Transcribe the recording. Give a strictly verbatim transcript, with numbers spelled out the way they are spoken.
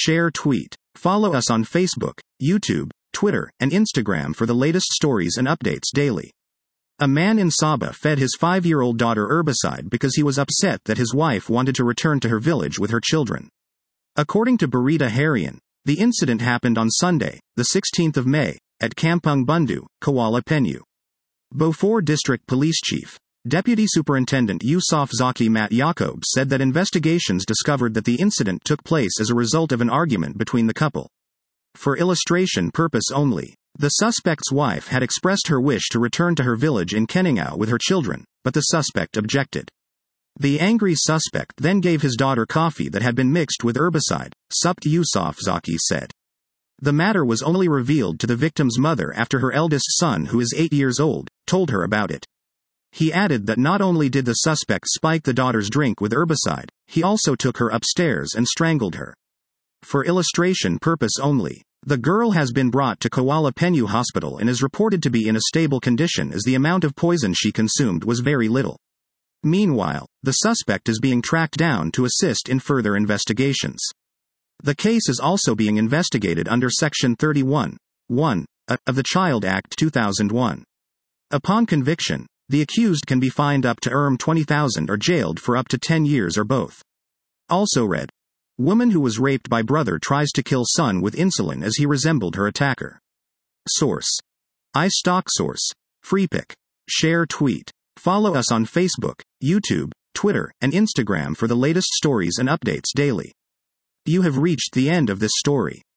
share, tweet. Follow us on Facebook, YouTube, Twitter, and Instagram for the latest stories and updates daily. A man in Sabah fed his five-year-old daughter herbicide because he was upset that his wife wanted to return to her village with her children. According to Berita Harian, the incident happened on Sunday, the sixteenth of May, at Kampung Bundu, Kuala Penyu. Beaufort District Police Chief, Deputy Superintendent Yusof Zaki Mat Yaakob said that investigations discovered that the incident took place as a result of an argument between the couple. For illustration purpose only, the suspect's wife had expressed her wish to return to her village in Keningau with her children, but the suspect objected. The angry suspect then gave his daughter coffee that had been mixed with herbicide, Supt Yusof Zaki said. The matter was only revealed to the victim's mother after her eldest son, who is eight years old, told her about it. He added that not only did the suspect spike the daughter's drink with herbicide, he also took her upstairs and strangled her. For illustration purpose only, the girl has been brought to Kuala Penyu Hospital and is reported to be in a stable condition as the amount of poison she consumed was very little. Meanwhile, the suspect is being tracked down to assist in further investigations. The case is also being investigated under Section thirty-one point one of the Child Act two thousand one. Upon conviction, the accused can be fined up to twenty thousand or jailed for up to ten years or both. Also read. Woman who was raped by brother tries to kill son with insulin as he resembled her attacker. Source. iStockSource. Freepik. Share, tweet. Follow us on Facebook, YouTube, Twitter, and Instagram for the latest stories and updates daily. You have reached the end of this story.